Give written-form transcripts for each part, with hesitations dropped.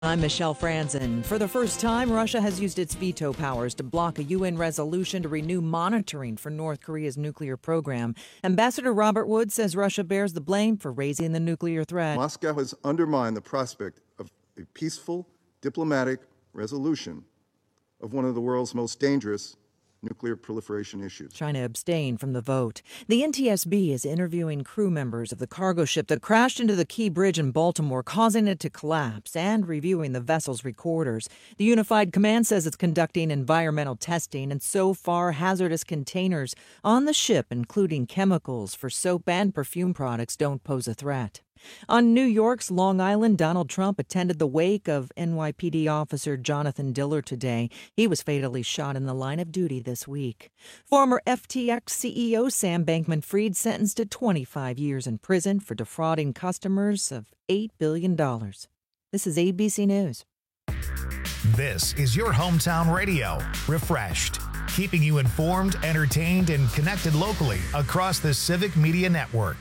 I'm Michelle Franzen. For the first time, Russia has used its veto powers to block a UN resolution to renew monitoring for North Korea's nuclear program. Ambassador Robert Wood says Russia bears the blame for raising the nuclear threat. Moscow has undermined the prospect of a peaceful, diplomatic resolution of one of the world's most dangerous nuclear proliferation issues. China abstained from the vote. The NTSB is interviewing crew members of the cargo ship that crashed into the Key Bridge in Baltimore, causing it to collapse, and reviewing the vessel's recorders. The Unified Command says it's conducting environmental testing, and so far hazardous containers on the ship, including chemicals for soap and perfume products, don't pose a threat. On New York's Long Island, Donald Trump attended the wake of NYPD officer Jonathan Diller today. He was fatally shot in the line of duty this week. Former FTX CEO Sam Bankman-Fried sentenced to 25 years in prison for defrauding customers of $8 billion. This is ABC News. This is your hometown radio, Refreshed, keeping you informed, entertained, and connected locally across the Civic Media Network.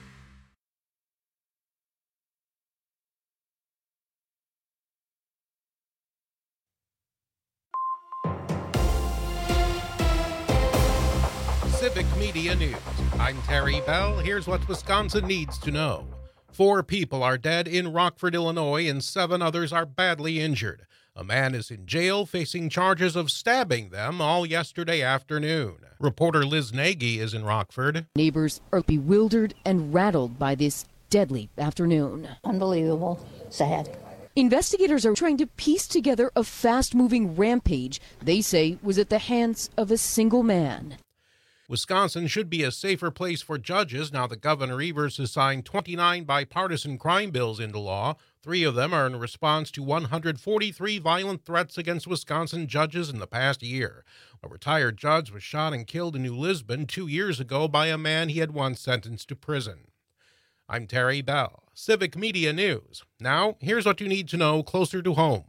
Civic Media News. I'm Terry Bell. Here's what Wisconsin needs to know. 4 people are dead in Rockford, Illinois, and 7 others are badly injured. A man is in jail facing charges of stabbing them all yesterday afternoon. Reporter Liz Nagy is in Rockford. Neighbors are bewildered and rattled by this deadly afternoon. Unbelievable. Sad. Investigators are trying to piece together a fast-moving rampage they say was at the hands of a single man. Wisconsin should be a safer place for judges now that Governor Evers has signed 29 bipartisan crime bills into law. 3 of them are in response to 143 violent threats against Wisconsin judges in the past year. A retired judge was shot and killed in New Lisbon 2 years ago by a man he had once sentenced to prison. I'm Terry Bell, Civic Media News. Now, here's what you need to know closer to home.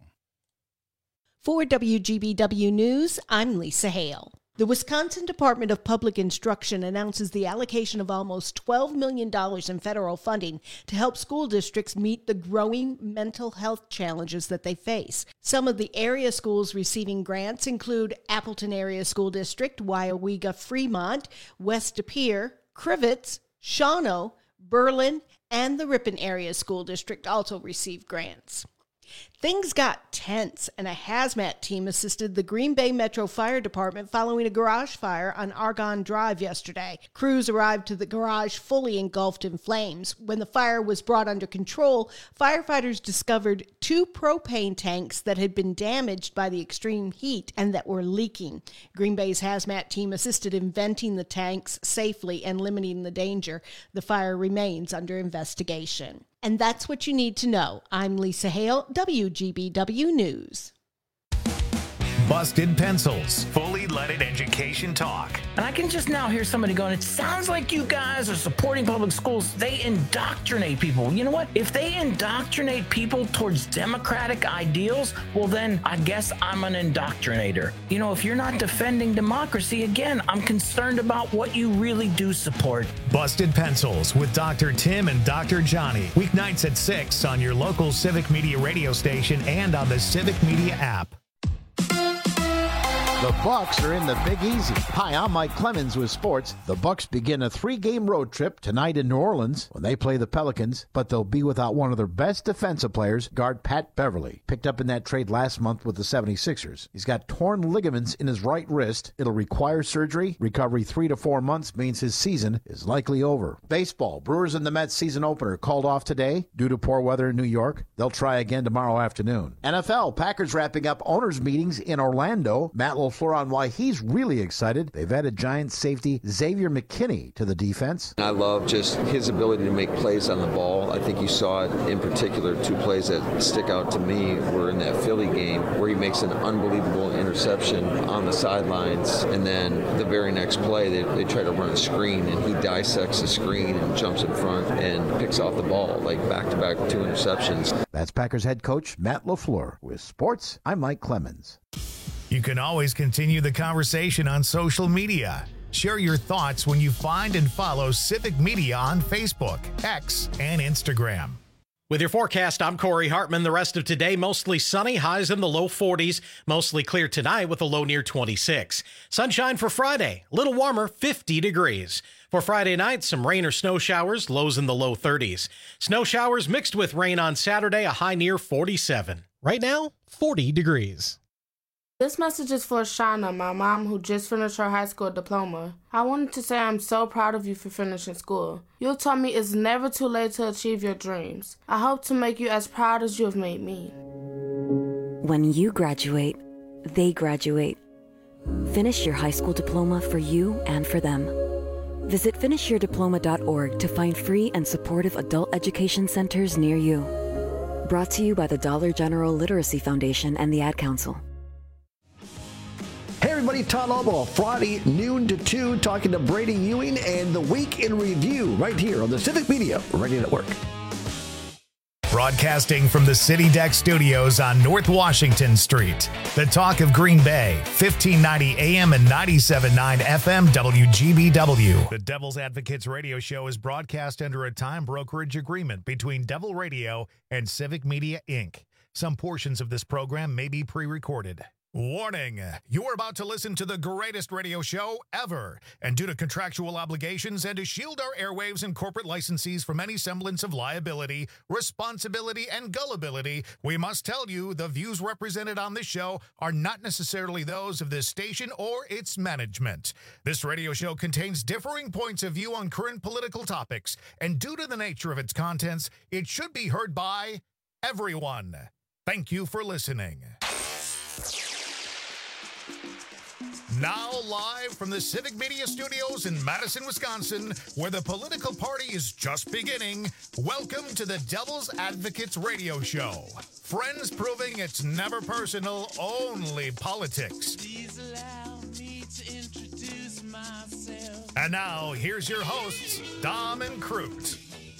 For WGBW News, I'm Lisa Hale. The Wisconsin Department of Public Instruction announces the allocation of almost $12 million in federal funding to help school districts meet the growing mental health challenges that they face. Some of the area schools receiving grants include Appleton Area School District, Weyauwega Fremont, West De Pere, Crivitz, Shawano, Berlin, and the Ripon Area School District also received grants. Things got tense, and a hazmat team assisted the Green Bay Metro Fire Department following a garage fire on Argonne Drive yesterday. Crews arrived to the garage fully engulfed in flames. When the fire was brought under control, firefighters discovered 2 propane tanks that had been damaged by the extreme heat and that were leaking. Green Bay's hazmat team assisted in venting the tanks safely and limiting the danger. The fire remains under investigation. And that's what you need to know. I'm Lisa Hale, WGBW News. Busted Pencils, fully leaded education talk. And I can just now hear somebody going, it sounds like you guys are supporting public schools. They indoctrinate people. You know what? If they indoctrinate people towards democratic ideals, well, then I guess I'm an indoctrinator. You know, if you're not defending democracy, again, I'm concerned about what you really do support. Busted Pencils with Dr. Tim and Dr. Johnny. Weeknights at 6 on your local Civic Media radio station and on the Civic Media app. The Bucks are in the Big Easy. Hi, I'm Mike Clemens with sports. The Bucks begin a 3-game road trip tonight in New Orleans when they play the Pelicans, but they'll be without one of their best defensive players, guard Pat Beverly, picked up in that trade last month with the 76ers. He's got torn ligaments in his right wrist. It'll require surgery. Recovery 3 to 4 months means his season is likely over. Baseball, Brewers and the Mets season opener called off today due to poor weather in New York. They'll try again tomorrow afternoon. NFL, Packers wrapping up owners' meetings in Orlando. Matt LaFleur on why he's really excited. They've added Giants safety Xavier McKinney to the defense. I love just his ability to make plays on the ball. I think you saw it in particular. 2 plays that stick out to me were in that Philly game where he makes an unbelievable interception on the sidelines, and then the very next play they try to run a screen and he dissects the screen and jumps in front and picks off the ball, like back-to-back 2 interceptions. That's Packers head coach Matt LaFleur. With sports, I'm Mike Clemens. You can always continue the conversation on social media. Share your thoughts when you find and follow Civic Media on Facebook, X, and Instagram. With your forecast, I'm Corey Hartman. The rest of today, mostly sunny, highs in the low 40s. Mostly clear tonight with a low near 26. Sunshine for Friday, a little warmer, 50 degrees. For Friday night, some rain or snow showers, lows in the low 30s. Snow showers mixed with rain on Saturday, a high near 47. Right now, 40 degrees. This message is for Shauna, my mom who just finished her high school diploma. I wanted to say I'm so proud of you for finishing school. You told me it's never too late to achieve your dreams. I hope to make you as proud as you have made me. When you graduate, they graduate. Finish your high school diploma for you and for them. Visit finishyourdiploma.org to find free and supportive adult education centers near you. Brought to you by the Dollar General Literacy Foundation and the Ad Council. Hey everybody, Todd Albaugh, Friday noon to 2, talking to Brady Ewing and the Week in Review right here on the Civic Media Radio Network. Broadcasting from the City Deck Studios on North Washington Street. The talk of Green Bay, 1590 AM and 97.9 FM WGBW. The Devil's Advocates radio show is broadcast under a time brokerage agreement between Devil Radio and Civic Media, Inc. Some portions of this program may be pre-recorded. Warning, you are about to listen to the greatest radio show ever. And due to contractual obligations and to shield our airwaves and corporate licensees from any semblance of liability, responsibility, and gullibility, we must tell you the views represented on this show are not necessarily those of this station or its management. This radio show contains differing points of view on current political topics, and due to the nature of its contents, it should be heard by everyone. Thank you for listening. Now live from the Civic Media Studios in Madison, Wisconsin, where the political party is just beginning, welcome to the Devil's Advocates radio show. Friends proving it's never personal, only politics. Please allow me to introduce myself. And now, here's your hosts, Dom and Crute.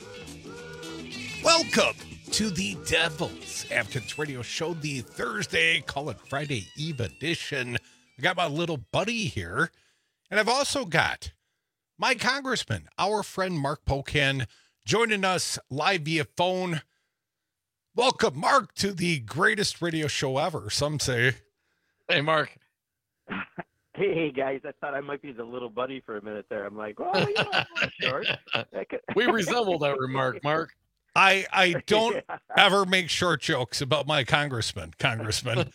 Welcome to the Devil's Advocates radio show, the Thursday, call it Friday Eve edition. I got my little buddy here, and I've also got my congressman, our friend Mark Pocan, joining us live via phone. Welcome, Mark, to the greatest radio show ever, some say. Hey, Mark. Hey, guys, I thought I might be the little buddy for a minute there. I'm like, well, you know, I'm short. We resemble that remark, Mark. I don't ever make short jokes about my congressman. Mark,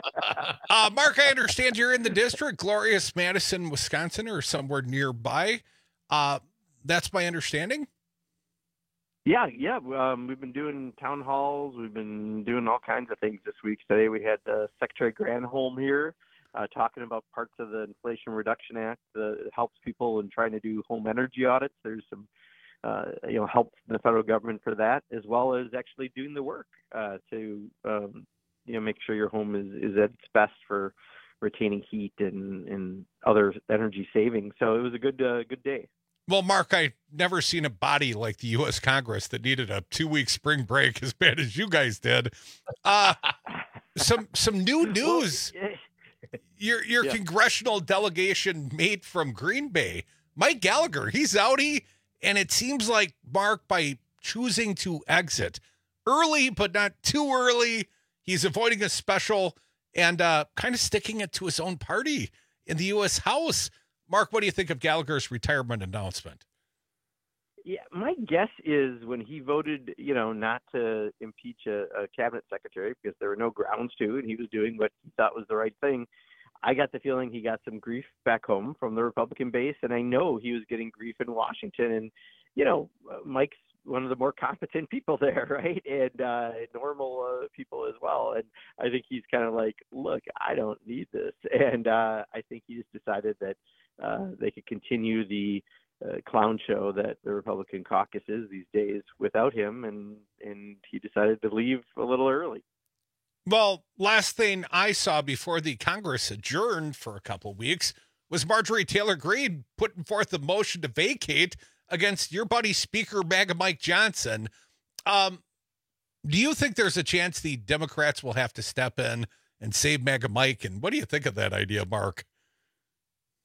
I understand you're in the district, glorious Madison, Wisconsin, or somewhere nearby. That's my understanding. Yeah. We've been doing town halls. We've been doing all kinds of things this week. Today we had Secretary Granholm here talking about parts of the Inflation Reduction Act that helps people in trying to do home energy audits. There's some help from the federal government for that, as well as actually doing the work to make sure your home is at its best for retaining heat and other energy savings. So it was a good day. Well, Mark, I've never seen a body like the U.S. Congress that needed a 2-week spring break as bad as you guys did. Some new news. Your congressional delegation mate from Green Bay, Mike Gallagher, he's outie. And it seems like, Mark, by choosing to exit early, but not too early, he's avoiding a special and kind of sticking it to his own party in the U.S. House. Mark, what do you think of Gallagher's retirement announcement? Yeah, my guess is when he voted, not to impeach a cabinet secretary because there were no grounds to, and he was doing what he thought was the right thing, I got the feeling he got some grief back home from the Republican base, and I know he was getting grief in Washington. And, Mike's one of the more competent people there, right? And normal people as well. And I think he's kind of like, look, I don't need this. And I think he just decided that they could continue the clown show that the Republican caucus is these days without him, and he decided to leave a little early. Well, last thing I saw before the Congress adjourned for a couple of weeks was Marjorie Taylor Greene putting forth a motion to vacate against your buddy Speaker MAGA Mike Johnson. Do you think there's a chance the Democrats will have to step in and save MAGA Mike? And what do you think of that idea, Mark?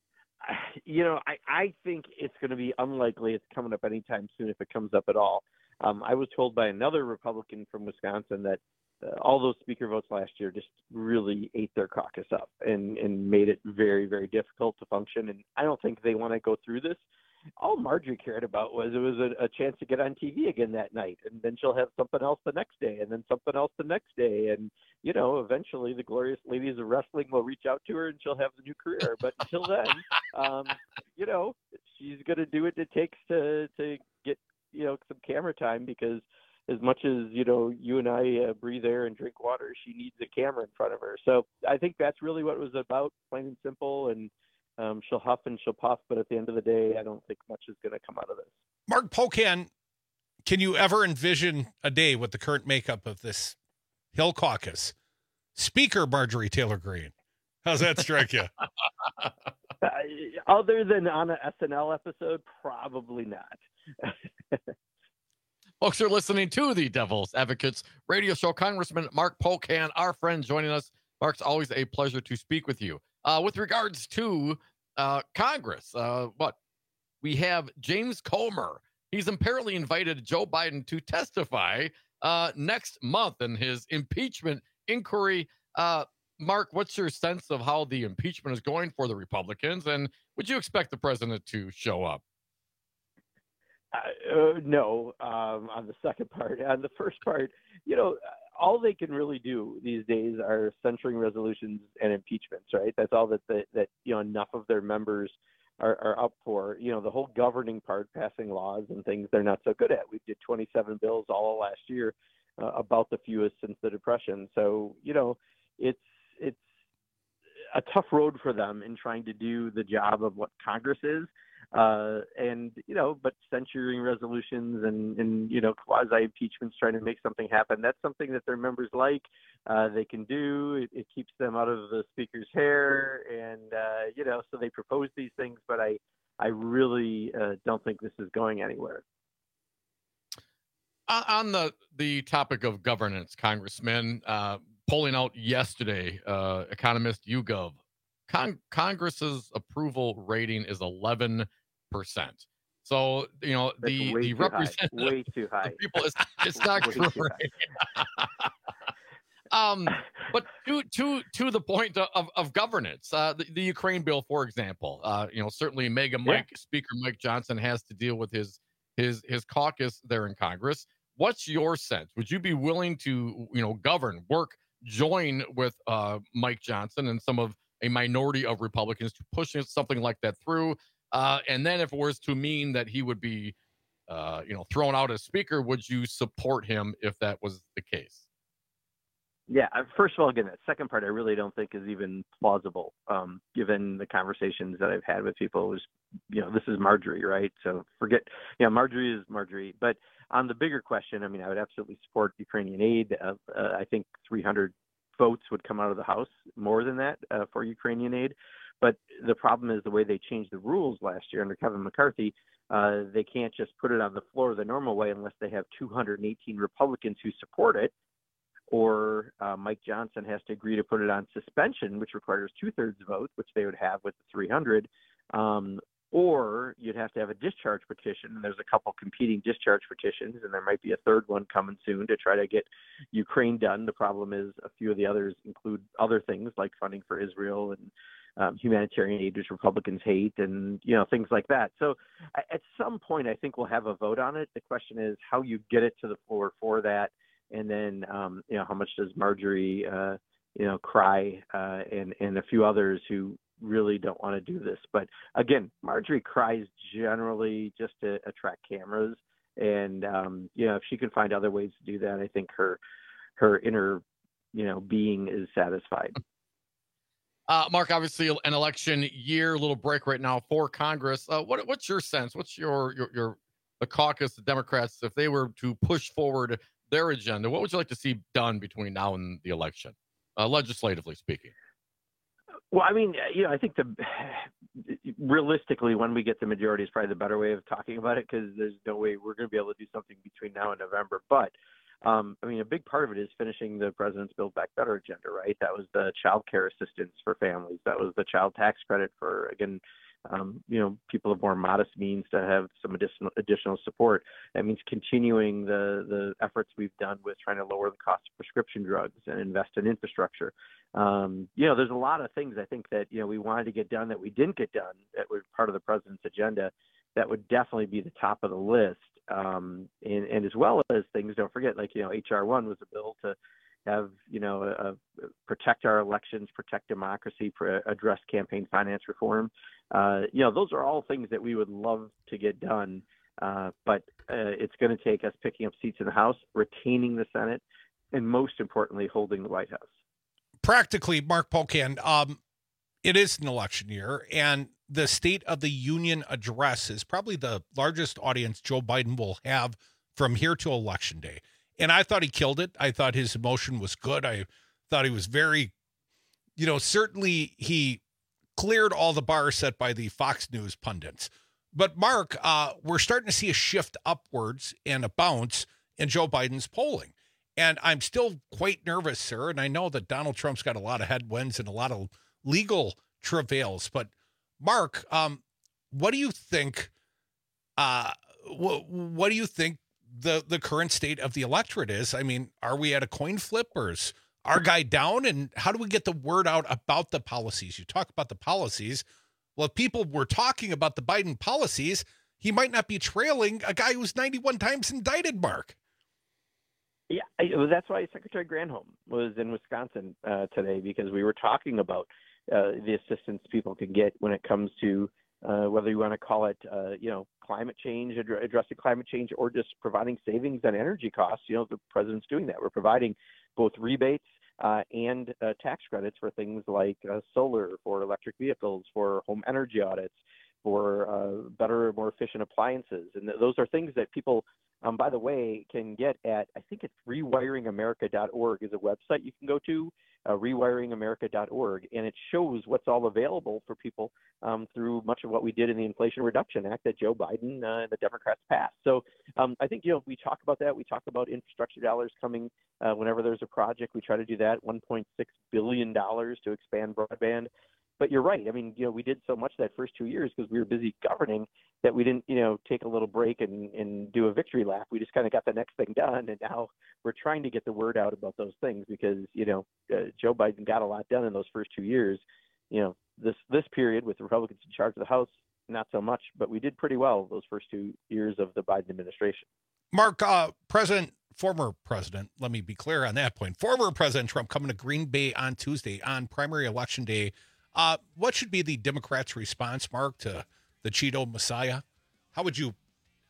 I think it's going to be unlikely it's coming up anytime soon if it comes up at all. I was told by another Republican from Wisconsin that all those speaker votes last year just really ate their caucus up and made it very, very difficult to function. And I don't think they want to go through this. All Marjorie cared about was it was a chance to get on TV again that night, and then she'll have something else the next day, and then something else the next day, and eventually the glorious ladies of wrestling will reach out to her, and she'll have the new career. But until then, she's going to do what it takes to get some camera time, because as much as you and I breathe air and drink water, she needs a camera in front of her. So I think that's really what it was about, plain and simple. And she'll huff and she'll puff, but at the end of the day, I don't think much is going to come out of this. Mark Pocan, can you ever envision a day with the current makeup of this Hill Caucus? Speaker Marjorie Taylor Greene. How's that strike you? Other than on an SNL episode, probably not. Folks are listening to the Devil's Advocates radio show. Congressman Mark Pocan, our friend, joining us. Mark's always a pleasure to speak with you. With regards to Congress, we have James Comer. He's apparently invited Joe Biden to testify next month in his impeachment inquiry. Mark, what's your sense of how the impeachment is going for the Republicans, and would you expect the president to show up? No, on the second part. On the first part, all they can really do these days are censuring resolutions and impeachments, right? That's all that enough of their members are up for. The whole governing part, passing laws and things, they're not so good at. We did 27 bills all last year, about the fewest since the Depression. So, it's a tough road for them in trying to do the job of what Congress is. But censuring resolutions and quasi impeachments, trying to make something happen, that's something that their members like. They can do. It keeps them out of the speaker's hair, and so they propose these things. But I really don't think this is going anywhere. On the topic of governance, Congressman, polling out yesterday, economist YouGov, Congress's approval rating is 11%. So the representative, way too high. People, it's not true. But to the point of governance, the Ukraine bill, for example, certainly Speaker Mike Johnson has to deal with his caucus there in Congress. What's your sense? Would you be willing to join with Mike Johnson and some of a minority of Republicans to push something like that through? And then if it was to mean that he would be, thrown out as speaker, would you support him if that was the case? Yeah. First of all, again, that second part I really don't think is even plausible, given the conversations that I've had with people. This is Marjorie, right? So forget, Marjorie is Marjorie. But on the bigger question, I would absolutely support Ukrainian aid. I think 300 votes would come out of the House, more than that, for Ukrainian aid. But the problem is the way they changed the rules last year under Kevin McCarthy. They can't just put it on the floor the normal way unless they have 218 Republicans who support it, or Mike Johnson has to agree to put it on suspension, which requires 2/3 vote, which they would have with the 300. Or you'd have to have a discharge petition, and there's a couple competing discharge petitions, and there might be a third one coming soon to try to get Ukraine done. The problem is a few of the others include other things like funding for Israel and humanitarian aid, which Republicans hate, and things like that. So at some point, I think we'll have a vote on it. The question is how you get it to the floor for that, and then how much does Marjorie cry and a few others who really don't want to do this. But again, Marjorie cries generally just to attract cameras, and if she can find other ways to do that, I think her inner being is satisfied. Mark, obviously an election year, a little break right now for Congress. What's your sense? What's the caucus, the Democrats, if they were to push forward their agenda, what would you like to see done between now and the election, legislatively speaking? Well, I think realistically, when we get the majority is probably the better way of talking about it, because there's no way we're going to be able to do something between now and November. But, a big part of it is finishing the president's Build Back Better agenda, right? That was the child care assistance for families. That was the child tax credit for, again, people of more modest means to have some additional support. That means continuing the efforts we've done with trying to lower the cost of prescription drugs and invest in infrastructure. There's a lot of things I think that, we wanted to get done that we didn't get done that were part of the president's agenda that would definitely be the top of the list. And as well as things, don't forget, like, H.R. 1 was a bill to have, protect our elections, protect democracy, address campaign finance reform. Those are all things that we would love to get done. But it's going to take us picking up seats in the House, retaining the Senate, and most importantly, holding the White House. Practically, Mark Pocan, it is an election year, and the State of the Union address is probably the largest audience Joe Biden will have from here to Election Day. And I thought he killed it. I thought his emotion was good. I thought he was very, certainly he cleared all the bars set by the Fox News pundits. But Mark, we're starting to see a shift upwards and a bounce in Joe Biden's polling. And I'm still quite nervous, sir. And I know that Donald Trump's got a lot of headwinds and a lot of legal travails. But Mark, what do you think? What do you think the current state of the electorate is? I mean, are we at a coin flip, or is our guy down? And how do we get the word out about the policies? You talk about the policies. Well, if people were talking about the Biden policies, he might not be trailing a guy who's 91 times indicted, Mark. Yeah, that's why Secretary Granholm was in Wisconsin today, because we were talking about the assistance people can get when it comes to whether you want to call it, climate change, addressing climate change, or just providing savings on energy costs. The president's doing that. We're providing both rebates and tax credits for things like solar, for electric vehicles, for home energy audits, for better, more efficient appliances. And those are things that people, by the way, can get at, I think it's rewiringamerica.org is a website you can go to, rewiringamerica.org, and it shows what's all available for people through much of what we did in the Inflation Reduction Act that Joe Biden and the Democrats passed. So I think, we talk about that. We talk about infrastructure dollars coming whenever there's a project. We try to do that, $1.6 billion to expand broadband. But you're right. I mean, we did so much that first 2 years because we were busy governing that we didn't, take a little break and do a victory lap. We just kind of got the next thing done. And now we're trying to get the word out about those things because, Joe Biden got a lot done in those first 2 years. This period with the Republicans in charge of the House, not so much, but we did pretty well those first 2 years of the Biden administration. Mark, former president, let me be clear on that point. Former President Trump coming to Green Bay on Tuesday on primary election day. What should be the Democrats' response, Mark, to the Cheeto Messiah? How would you?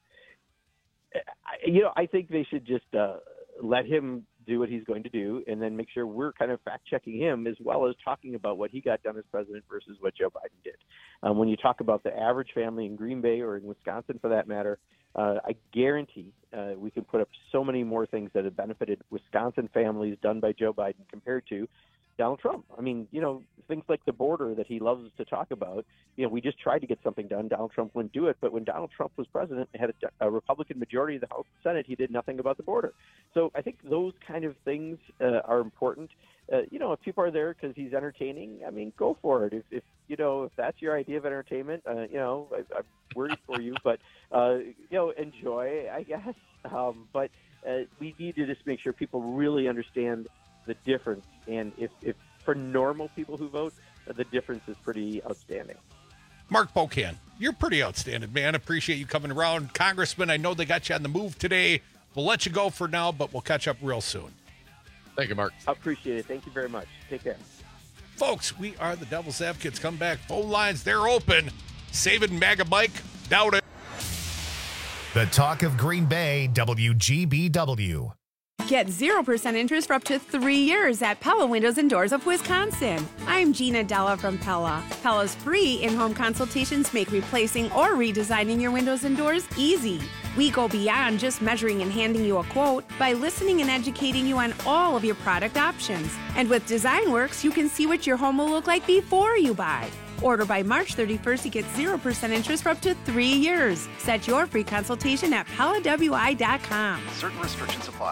I think they should just let him do what he's going to do and then make sure we're kind of fact-checking him as well as talking about what he got done as president versus what Joe Biden did. When you talk about the average family in Green Bay or in Wisconsin, for that matter, I guarantee we can put up so many more things that have benefited Wisconsin families done by Joe Biden compared to Donald Trump. I mean, things like the border that he loves to talk about, we just tried to get something done. Donald Trump wouldn't do it. But when Donald Trump was president and had a Republican majority of the House and Senate, he did nothing about the border. So I think those kind of things are important. If people are there because he's entertaining, I mean, go for it. If that's your idea of entertainment, I'm worried for you, but, enjoy, I guess. But we need to just make sure people really understand the difference. And if for normal people who vote, the difference is pretty outstanding. Mark Pocan, you're pretty outstanding, man. Appreciate you coming around. Congressman, I know they got you on the move today. We'll let you go for now, but we'll catch up real soon. Thank you, Mark. I appreciate it. Thank you very much. Take care. Folks, we are the Devil's Advocates. Come back. Phone lines, they're open. Saving MAGA Mike. Doubt it. The Talk of Green Bay, WGBW. Get 0% interest for up to 3 years at Pella Windows and Doors of Wisconsin. I'm Gina Della from Pella. Pella's free in-home consultations make replacing or redesigning your windows and doors easy. We go beyond just measuring and handing you a quote by listening and educating you on all of your product options. And with DesignWorks, you can see what your home will look like before you buy. Order by March 31st to get 0% interest for up to 3 years. Set your free consultation at PellaWI.com. Certain restrictions apply.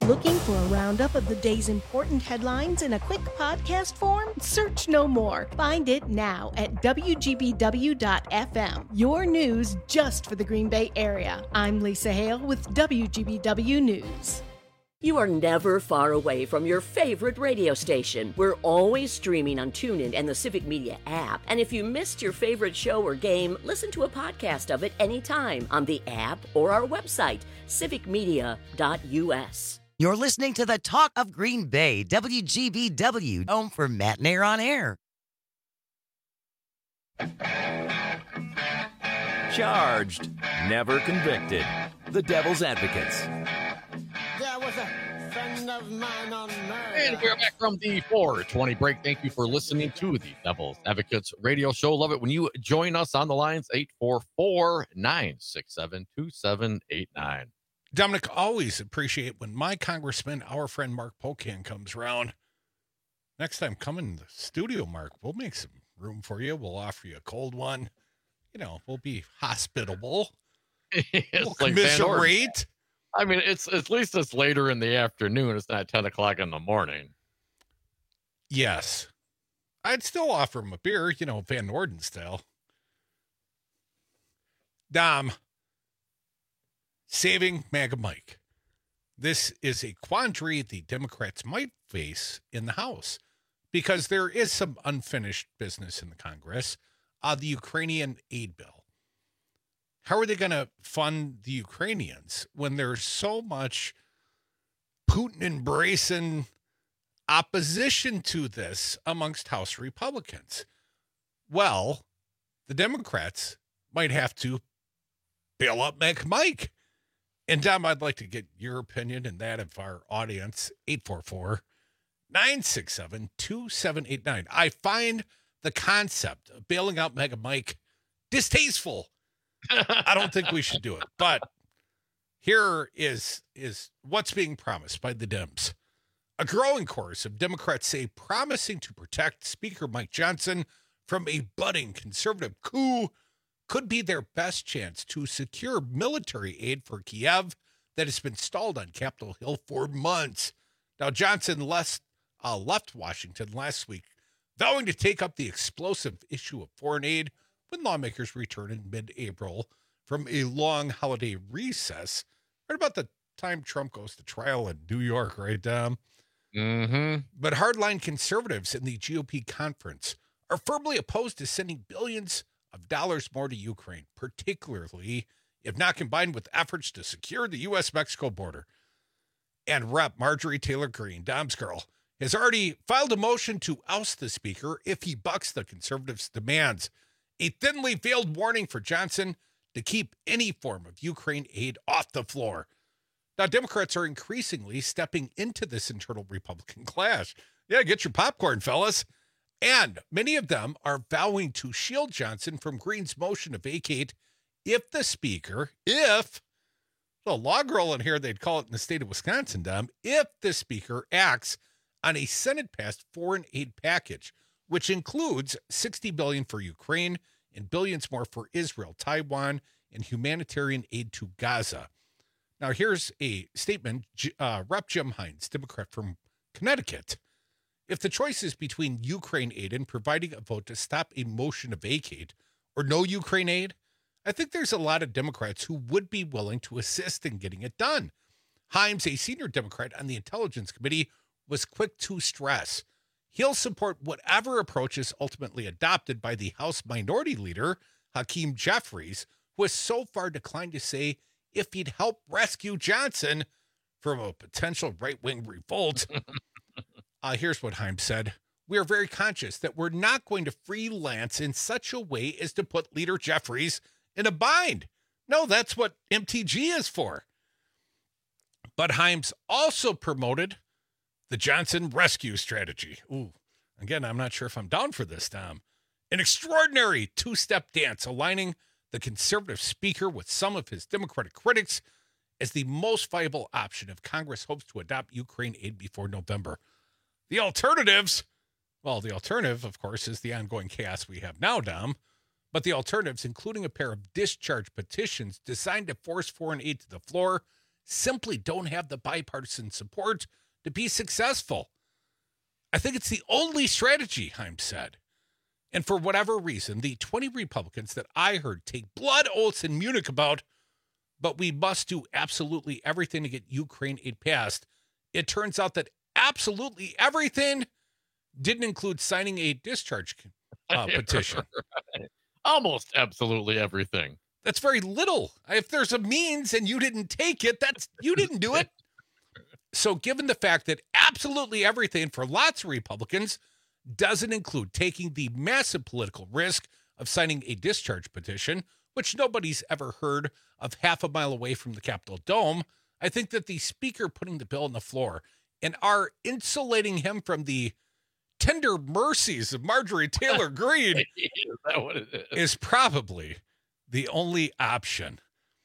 Looking for a roundup of the day's important headlines in a quick podcast form? Search no more. Find it now at WGBW.FM. Your news just for the Green Bay area. I'm Lisa Hale with WGBW News. You are never far away from your favorite radio station. We're always streaming on TuneIn and the Civic Media app. And if you missed your favorite show or game, listen to a podcast of it anytime on the app or our website, civicmedia.us. You're listening to the Talk of Green Bay, WGBW, home for Matt and Air on Air. Charged, never convicted. The Devil's Advocates. There was a friend of mine on Earth. And we're back from the 420 break. Thank you for listening to the Devil's Advocates radio show. Love it when you join us on the lines, 844-967-2789. Dominic, always appreciate when my congressman, our friend Mark Pocan, comes around. Next time, come in the studio, Mark. We'll make some room for you. We'll offer you a cold one. You know, we'll be hospitable. We'll commiserate. I mean, it's at least it's later in the afternoon. It's not 10 o'clock in the morning. Yes. I'd still offer him a beer, you know, Van Norden style. Dom. Saving MAGA Mike. This is a quandary the Democrats might face in the House because there is some unfinished business in the Congress on the Ukrainian aid bill. How are they going to fund the Ukrainians when there's so much Putin embracing opposition to this amongst House Republicans? Well, the Democrats might have to bail up MAGA Mike. And, Dom, I'd like to get your opinion and that of our audience, 844-967-2789. I find the concept of bailing out MAGA Mike distasteful. I don't think we should do it. But here is what's being promised by the Dems. A growing chorus of Democrats say promising to protect Speaker Mike Johnson from a budding conservative coup could be their best chance to secure military aid for Kiev that has been stalled on Capitol Hill for months. Now, Johnson left Washington last week, vowing to take up the explosive issue of foreign aid when lawmakers return in mid-April from a long holiday recess, right about the time Trump goes to trial in New York, right, Dom? Mm-hmm. But hardline conservatives in the GOP conference are firmly opposed to sending billions of dollars more to Ukraine, particularly if not combined with efforts to secure the U.S.-Mexico border. And Rep. Marjorie Taylor Greene, Dom's girl, has already filed a motion to oust the speaker if he bucks the conservatives' demands. A thinly veiled warning for Johnson to keep any form of Ukraine aid off the floor. Now, Democrats are increasingly stepping into this internal Republican clash. Yeah, get your popcorn, fellas. And many of them are vowing to shield Johnson from Greene's motion to vacate if the speaker, the law girl in here, they'd call it in the state of Wisconsin, Dom, if the speaker acts on a Senate-passed foreign aid package, which includes $60 billion for Ukraine and billions more for Israel, Taiwan, and humanitarian aid to Gaza. Now, here's a statement. Rep. Jim Hines, Democrat from Connecticut. If the choice is between Ukraine aid and providing a vote to stop a motion to vacate or no Ukraine aid, I think there's a lot of Democrats who would be willing to assist in getting it done. Himes, a senior Democrat on the Intelligence Committee, was quick to stress he'll support whatever approach is ultimately adopted by the House Minority Leader, Hakeem Jeffries, who has so far declined to say if he'd help rescue Johnson from a potential right-wing revolt. Here's what Himes said. We are very conscious that we're not going to freelance in such a way as to put Leader Jeffries in a bind. No, that's what MTG is for. But Himes also promoted the Johnson rescue strategy. Ooh, again, I'm not sure if I'm down for this, Tom. An extraordinary two-step dance aligning the conservative speaker with some of his Democratic critics as the most viable option if Congress hopes to adopt Ukraine aid before November. The alternatives, well, the alternative, of course, is the ongoing chaos we have now, Dom. But the alternatives, including a pair of discharge petitions designed to force foreign aid to the floor, simply don't have the bipartisan support to be successful. I think it's the only strategy, Heim said. And for whatever reason, the 20 Republicans that I heard take blood oaths in Munich about, but we must do absolutely everything to get Ukraine aid passed, it turns out that absolutely everything didn't include signing a discharge petition. Right. Almost absolutely everything. That's very little. If there's a means and you didn't take it, you didn't do it. So given the fact that absolutely everything for lots of Republicans doesn't include taking the massive political risk of signing a discharge petition, which nobody's ever heard of half a mile away from the Capitol Dome, I think that the speaker putting the bill on the floor and are insulating him from the tender mercies of Marjorie Taylor Greene Is that what it is probably the only option.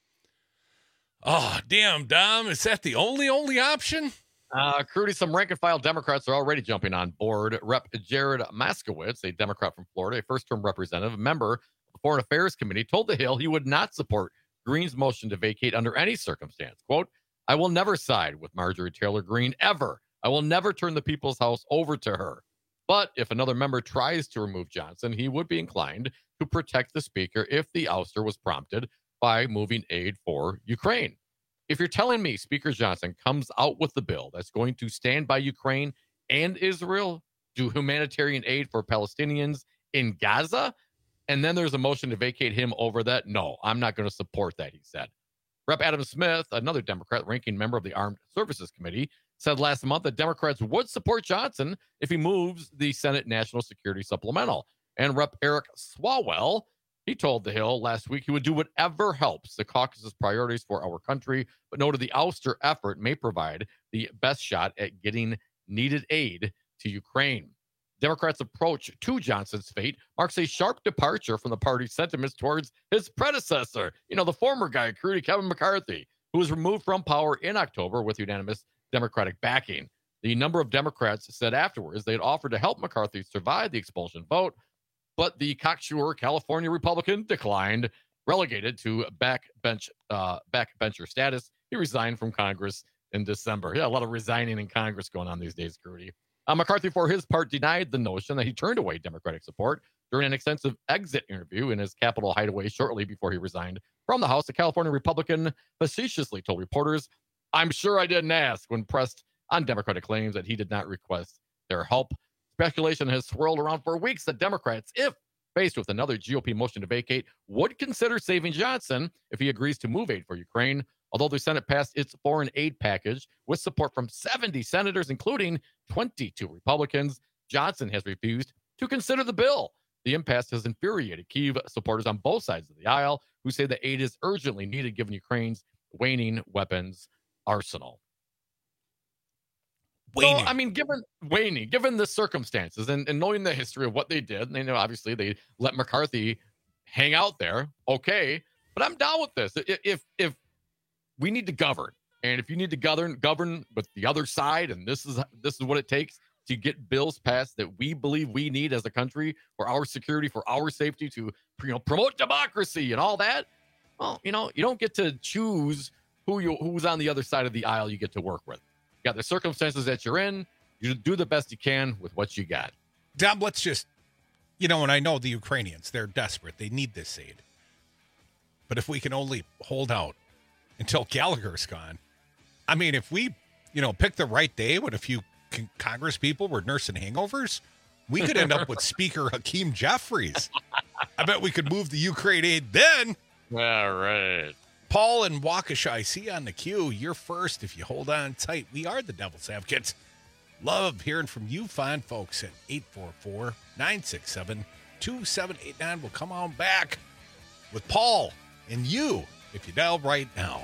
Oh, damn, Dom. Is that the only option? Crudy, some rank-and-file Democrats are already jumping on board. Rep. Jared Moskowitz, a Democrat from Florida, a first-term representative, a member of the Foreign Affairs Committee, told The Hill he would not support Greene's motion to vacate under any circumstance. Quote, I will never side with Marjorie Taylor Greene, ever. I will never turn the people's house over to her. But if another member tries to remove Johnson, he would be inclined to protect the speaker if the ouster was prompted by moving aid for Ukraine. If you're telling me Speaker Johnson comes out with the bill that's going to stand by Ukraine and Israel, do humanitarian aid for Palestinians in Gaza, and then there's a motion to vacate him over that, no, I'm not going to support that, he said. Rep. Adam Smith, another Democrat ranking member of the Armed Services Committee, said last month that Democrats would support Johnson if he moves the Senate National Security Supplemental. And Rep. Eric Swalwell, he told The Hill last week he would do whatever helps the caucus's priorities for our country, but noted the ouster effort may provide the best shot at getting needed aid to Ukraine. Democrats' approach to Johnson's fate marks a sharp departure from the party's sentiments towards his predecessor, the former guy, Kevin McCarthy, who was removed from power in October with unanimous Democratic backing. The number of Democrats said afterwards they had offered to help McCarthy survive the expulsion vote, but the cocksure California Republican declined, relegated to backbencher status. He resigned from Congress in December. Yeah, a lot of resigning in Congress going on these days, Crudy. McCarthy, for his part, denied the notion that he turned away Democratic support during an extensive exit interview in his Capitol hideaway shortly before he resigned from the House. The California Republican facetiously told reporters, I'm sure I didn't ask, when pressed on Democratic claims that he did not request their help. Speculation has swirled around for weeks that Democrats, if faced with another GOP motion to vacate, would consider saving Johnson if he agrees to move aid for Ukraine. Although the Senate passed its foreign aid package with support from 70 senators, including 22 Republicans, Johnson has refused to consider the bill. The impasse has infuriated Kyiv supporters on both sides of the aisle, who say the aid is urgently needed given Ukraine's waning weapons arsenal. Waning. So, I mean, given the circumstances and knowing the history of what they did, and obviously they let McCarthy hang out there. Okay, but I'm down with this. If we need to govern, and if you need to govern with the other side, and this is what it takes to get bills passed that we believe we need as a country for our security, for our safety, to promote democracy and all that. Well, you don't get to choose who's on the other side of the aisle you get to work with. You got the circumstances that you're in. You do the best you can with what you got. Dom, let's just, and I know the Ukrainians, they're desperate. They need this aid. But if we can only hold out until Gallagher's gone, I mean, if we, pick the right day when a few Congress people were nursing hangovers, we could end up with Speaker Hakeem Jeffries. I bet we could move the Ukraine aid then. All right. Paul and Waukesha, I see you on the queue. You're first if you hold on tight. We are the Devil's Advocates. Love hearing from you fine folks at 844-967-2789. We'll come on back with Paul and you if you dial right now.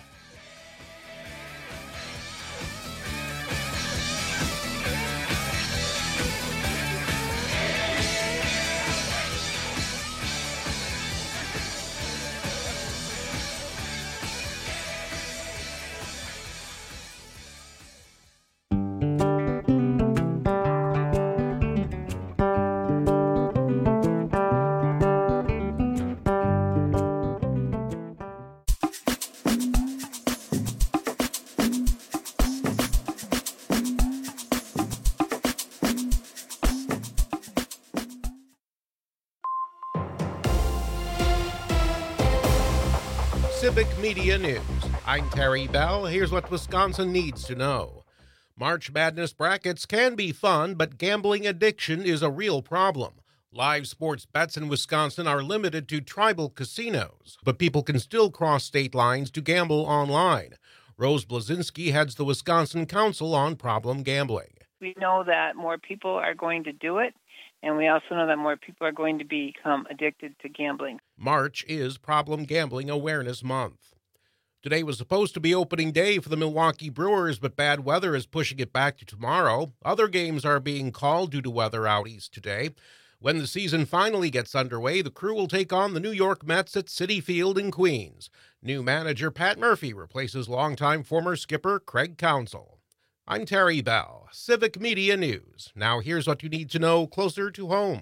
Civic Media News. I'm Terry Bell. Here's what Wisconsin needs to know. March Madness brackets can be fun, but gambling addiction is a real problem. Live sports bets in Wisconsin are limited to tribal casinos, but people can still cross state lines to gamble online. Rose Blazinski heads the Wisconsin Council on Problem Gambling. We know that more people are going to do it, and we also know that more people are going to become addicted to gambling. March is Problem Gambling Awareness Month. Today was supposed to be opening day for the Milwaukee Brewers, but bad weather is pushing it back to tomorrow. Other games are being called due to weather out east today. When the season finally gets underway, the Crew will take on the New York Mets at Citi Field in Queens. New manager Pat Murphy replaces longtime former skipper Craig Counsell. I'm Terry Bell, Civic Media News. Now here's what you need to know closer to home.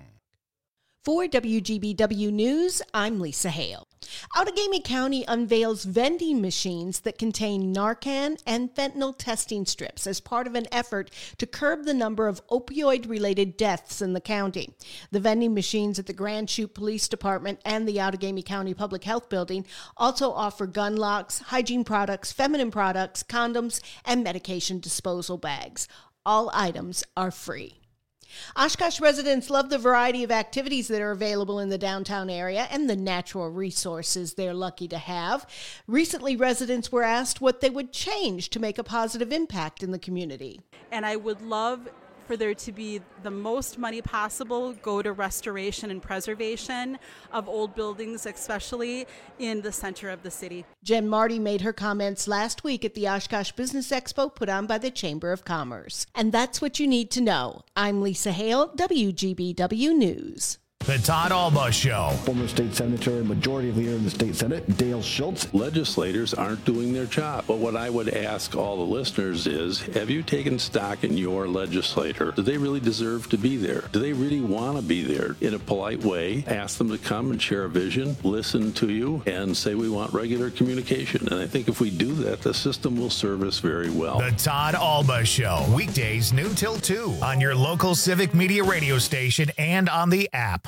For WGBW News, I'm Lisa Hale. Outagamie County unveils vending machines that contain Narcan and fentanyl testing strips as part of an effort to curb the number of opioid-related deaths in the county. The vending machines at the Grand Chute Police Department and the Outagamie County Public Health Building also offer gun locks, hygiene products, feminine products, condoms, and medication disposal bags. All items are free. Oshkosh residents love the variety of activities that are available in the downtown area and the natural resources they're lucky to have. Recently, residents were asked what they would change to make a positive impact in the community. And I would love for there to be the most money possible go to restoration and preservation of old buildings, especially in the center of the city. Jen Marty made her comments last week at the Oshkosh Business Expo put on by the Chamber of Commerce. And that's what you need to know. I'm Lisa Hale, WGBW News. The Todd Alba Show. Former state senator and majority leader in the state senate, Dale Schultz. Legislators aren't doing their job. But what I would ask all the listeners is, have you taken stock in your legislator? Do they really deserve to be there? Do they really want to be there? In a polite way, ask them to come and share a vision, listen to you, and say we want regular communication. And I think if we do that, the system will serve us very well. The Todd Alba Show. Weekdays noon till 2 on your local Civic Media radio station and on the app.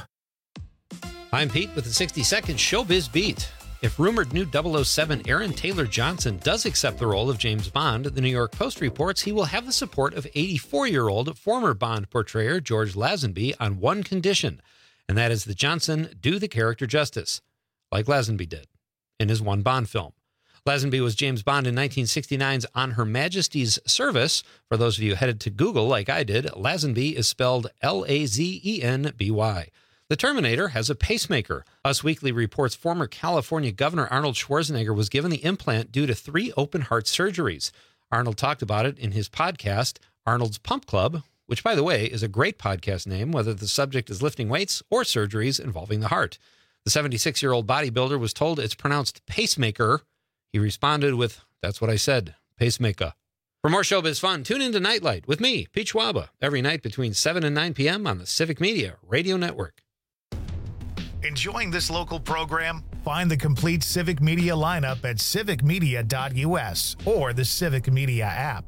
I'm Pete with the 60-second Showbiz Beat. If rumored new 007 Aaron Taylor Johnson does accept the role of James Bond, the New York Post reports he will have the support of 84-year-old former Bond portrayer George Lazenby on one condition, and that is that Johnson do the character justice, like Lazenby did in his one Bond film. Lazenby was James Bond in 1969's On Her Majesty's Service. For those of you headed to Google like I did, Lazenby is spelled Lazenby. The Terminator has a pacemaker. Us Weekly reports former California Governor Arnold Schwarzenegger was given the implant due to 3 open-heart surgeries. Arnold talked about it in his podcast, Arnold's Pump Club, which, by the way, is a great podcast name, whether the subject is lifting weights or surgeries involving the heart. The 76-year-old bodybuilder was told it's pronounced pacemaker. He responded with, "That's what I said, pacemaker." For more showbiz fun, tune into Nightlight with me, Pete Schwaba, every night between 7 and 9 p.m. on the Civic Media Radio Network. Enjoying this local program? Find the complete Civic Media lineup at civicmedia.us or the Civic Media app.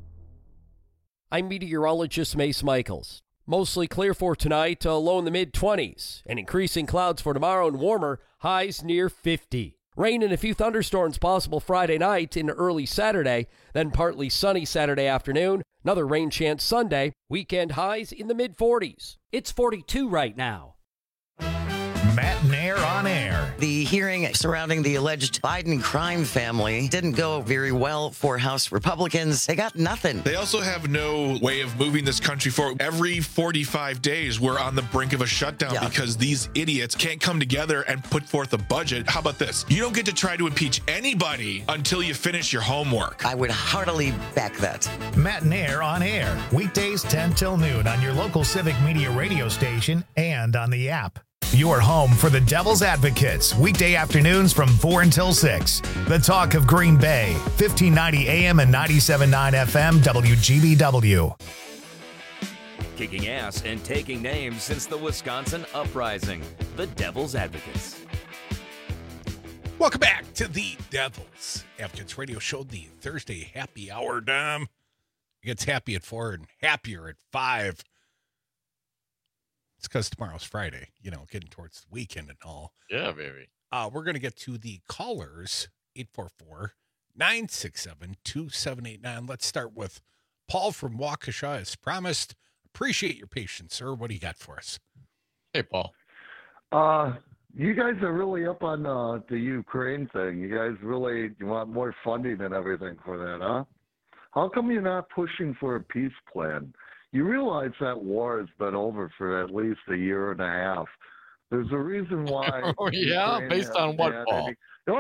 I'm meteorologist Mace Michaels. Mostly clear for tonight, low in the mid-20s, and increasing clouds for tomorrow and warmer, highs near 50. Rain and a few thunderstorms possible Friday night and early Saturday, then partly sunny Saturday afternoon, another rain chance Sunday, weekend highs in the mid-40s. It's 42 right now. Matt Nair on air. The hearing surrounding the alleged Biden crime family didn't go very well for House Republicans. They got nothing. They also have no way of moving this country forward. Every 45 days, we're on the brink of a shutdown because these idiots can't come together and put forth a budget. How about this? You don't get to try to impeach anybody until you finish your homework. I would heartily back that. Matt Nair on air. Weekdays 10 till noon on your local Civic Media radio station and on the app. Your home for the Devil's Advocates, weekday afternoons from 4 until 6. The Talk of Green Bay, 1590 AM and 97.9 FM, WGBW. Kicking ass and taking names since the Wisconsin Uprising, the Devil's Advocates. Welcome back to the Devil's Advocates Radio Show, the Thursday happy hour. It gets happy at 4 and happier at 5. It's because tomorrow's Friday, getting towards the weekend and all. Yeah, baby. We're going to get to the callers 844-967-2789. Let's start with Paul from Waukesha, as promised. Appreciate your patience, sir. What do you got for us? Hey, Paul. You guys are really up on the Ukraine thing. You guys really want more funding and everything for that, huh? How come you're not pushing for a peace plan? You realize that war has been over for at least a year and a half. There's a reason why. Oh, yeah? Ukraine Based on what, Paul?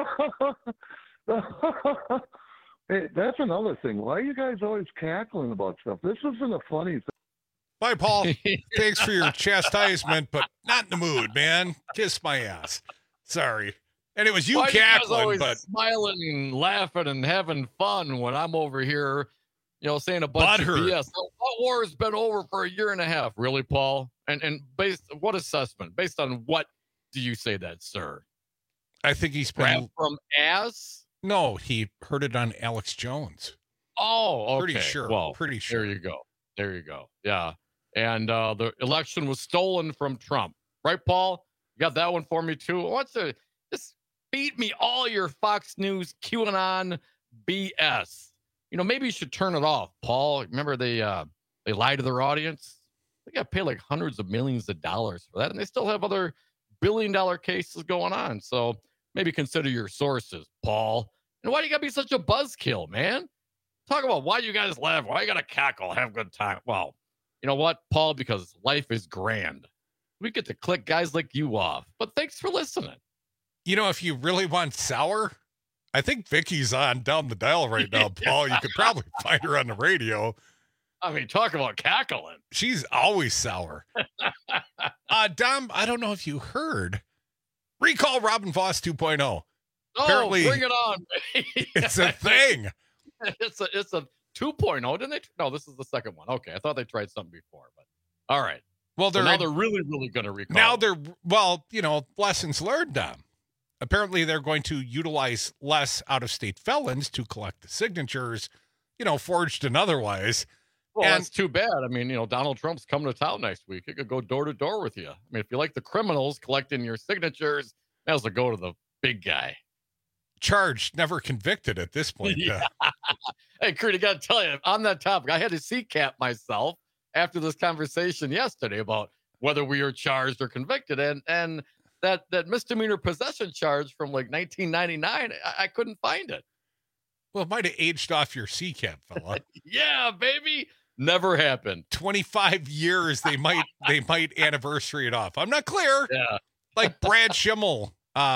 Hey, that's another thing. Why are you guys always cackling about stuff? This isn't a funny thing. Bye, Paul. Thanks for your chastisement, but not in the mood, man. Kiss my ass. Sorry. And it was you cackling, but smiling and laughing and having fun when I'm over here, saying a bunch of BS. That war has been over for a year and a half. Really, Paul? And based what assessment? Based on what do you say that, sir? I think he's been from ass. No, he heard it on Alex Jones. Oh, okay. Pretty sure. Well, pretty sure. There you go. Yeah. And the election was stolen from Trump. Right, Paul? You got that one for me, too? What's it? Just feed me all your Fox News QAnon BS. Maybe you should turn it off, Paul. Remember they lie to their audience? They got to pay like hundreds of millions of dollars for that, and they still have other billion-dollar cases going on. So maybe consider your sources, Paul. And why do you got to be such a buzzkill, man? Talk about why you guys laugh, why you got to cackle, have a good time. Well, you know what, Paul? Because life is grand. We get to click guys like you off. But thanks for listening. If you really want sour, I think Vicky's on down the dial right now, Paul. You could probably find her on the radio. I mean, talk about cackling. She's always sour. Dom, I don't know if you heard. Recall Robin Voss 2.0. Oh, apparently, bring it on. It's a thing. It's a 2.0. Didn't they? No, this is the second one. Okay, I thought they tried something before, but all right. Well, now they're really, really going to recall. Now lessons learned, Dom. Apparently, they're going to utilize less out-of-state felons to collect the signatures, forged and otherwise. Well, that's too bad. I mean, Donald Trump's coming to town next week. He could go door to door with you. I mean, if you like the criminals collecting your signatures, may as well go to the big guy. Charged, never convicted at this point. Yeah. Hey, Kurt, I got to tell you, on that topic, I had to CCAP myself after this conversation yesterday about whether we were charged or convicted. And that misdemeanor possession charge from like 1999, I couldn't find it. Well, it might have aged off your CCAP, fella. Yeah, baby. Never happened. 25 years, they might anniversary it off. I'm not clear. Yeah. Like Brad Schimmel,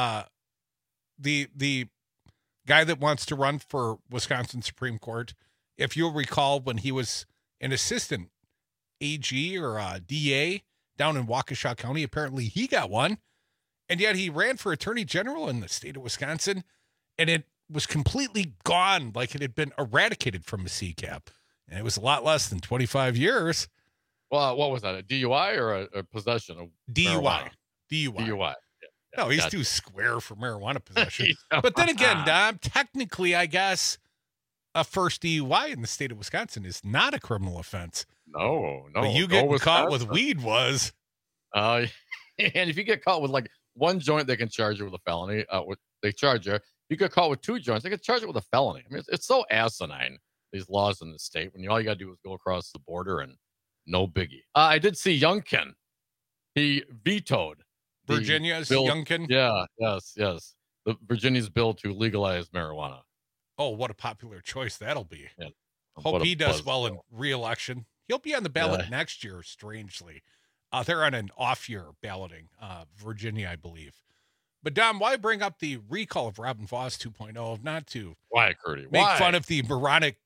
the guy that wants to run for Wisconsin Supreme Court. If you'll recall, when he was an assistant AG or DA down in Waukesha County, apparently he got one. And yet he ran for attorney general in the state of Wisconsin, and it was completely gone, like it had been eradicated from a CCAP. And it was a lot less than 25 years. Well, what was that, a DUI or a possession of DUI? DUI. Yeah, no, he's too square for marijuana possession. But then again, Dom, technically, I guess a first DUI in the state of Wisconsin is not a criminal offense. No. But you getting caught with weed was. And if you get caught with like one joint, they can charge you with a felony. They charge you. You get caught with two joints, they can charge you with a felony. I mean, it's so asinine, these laws in the state, when all you got to do is go across the border and no biggie. I did see Youngkin. He vetoed Virginia's bill. Youngkin? Yeah, yes. Virginia's bill to legalize marijuana. Oh, what a popular choice that'll be. Yeah. Hope he does well in re-election. He'll be on the ballot next year, strangely. They're on an off-year balloting, Virginia, I believe. But, Dom, why bring up the recall of Robin Voss 2.0 not to make fun of the moronic,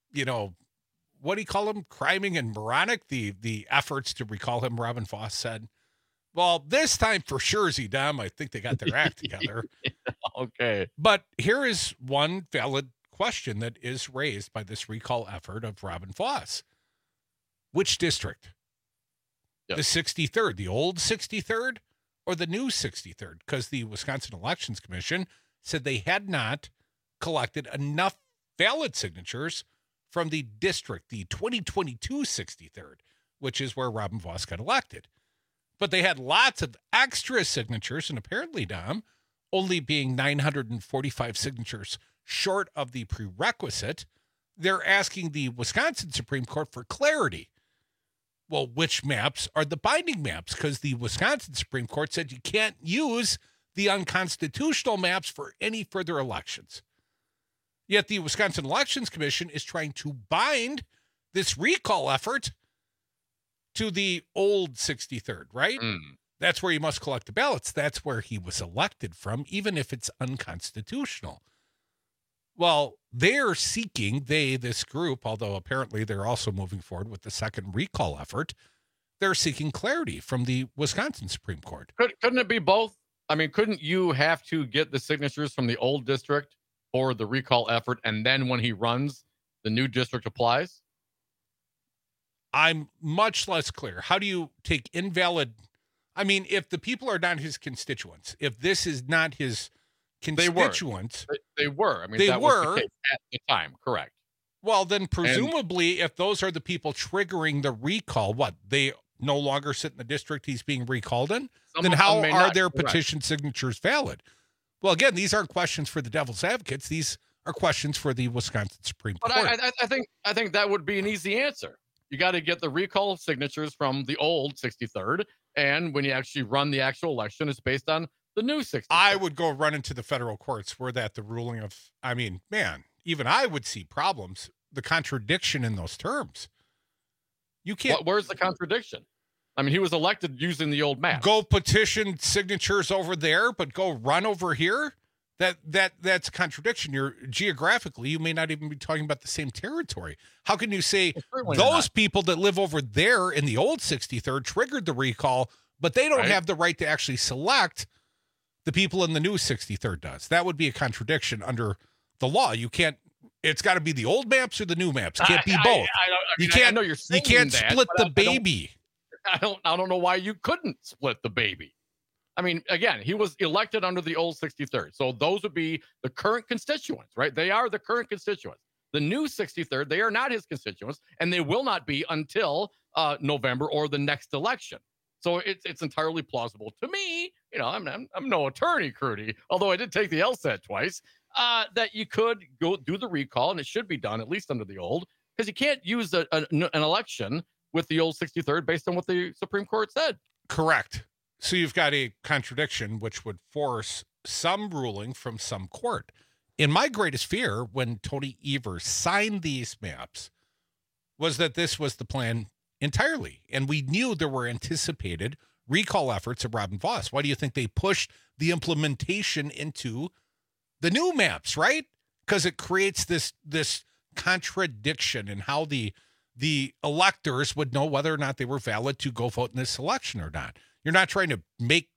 what do you call him? Criming and moronic, the efforts to recall him, Robin Voss said. Well, this time for sure, Dom, I think they got their act together. Okay. But here is one valid question that is raised by this recall effort of Robin Voss. Which district? Yep. The 63rd, the old 63rd? Or the new 63rd, because the Wisconsin Elections Commission said they had not collected enough ballot signatures from the district, the 2022 63rd, which is where Robin Voss got elected. But they had lots of extra signatures, and apparently, Dom, only being 945 signatures short of the prerequisite, they're asking the Wisconsin Supreme Court for clarity. Well, which maps are the binding maps? Because the Wisconsin Supreme Court said you can't use the unconstitutional maps for any further elections. Yet the Wisconsin Elections Commission is trying to bind this recall effort to the old 63rd, right? That's where you must collect the ballots. That's where he was elected from, even if it's unconstitutional. Well, they're seeking, this group, although apparently they're also moving forward with the second recall effort, they're seeking clarity from the Wisconsin Supreme Court. Couldn't it be both? I mean, couldn't you have to get the signatures from the old district for the recall effort, and then when he runs, the new district applies? I'm much less clear. How do you take invalid? I mean, if the people are not his constituents, if this is not his constituents. They were. I mean, they that were was the case at the time, correct. Well, then presumably, if those are the people triggering the recall, what, they no longer sit in the district he's being recalled in? Then how are their petition signatures valid? Well, again, these aren't questions for the devil's advocates. These are questions for the Wisconsin Supreme Court. But I think that would be an easy answer. You got to get the recall signatures from the old 63rd, and when you actually run the actual election, it's based on the new 63rd. I would go run into the federal courts were that the ruling of, I mean, man, even I would see problems, the contradiction in those terms. You can't. Where's the contradiction? I mean, he was elected using the old map. Go petition signatures over there, but go run over here. That's a contradiction. You're geographically, you may not even be talking about the same territory. How can you say those people that live over there in the old 63rd triggered the recall, but they don't have the right to actually select the people in the new 63rd does? That would be a contradiction under the law. You can't. It's got to be the old maps or the new maps. Can't be both. You can't split the baby. I don't know why you couldn't split the baby. I mean, again, he was elected under the old 63rd. So those would be the current constituents, right? They are the current constituents. The new 63rd, they are not his constituents, and they will not be until November or the next election. So it's entirely plausible to me. You know, I'm no attorney, Crudy, although I did take the LSAT twice, that you could go do the recall, and it should be done, at least under the old, because you can't use an election with the old 63rd based on what the Supreme Court said. Correct. So you've got a contradiction which would force some ruling from some court. In my greatest fear, when Tony Evers signed these maps, was that this was the plan entirely. And we knew there were anticipated recall efforts of Robin Vos. Why do you think they pushed the implementation into the new maps, right? Because it creates this contradiction in how the electors would know whether or not they were valid to go vote in this election or not. You're not trying to make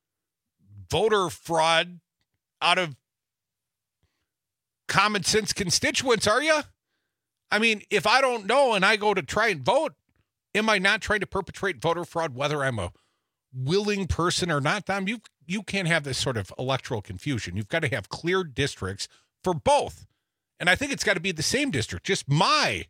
voter fraud out of common sense constituents, are you? I mean, if I don't know and I go to try and vote, am I not trying to perpetrate voter fraud, whether I'm a willing person or not? Tom, you can't have this sort of electoral confusion. You've got to have clear districts for both. And I think it's got to be the same district, just my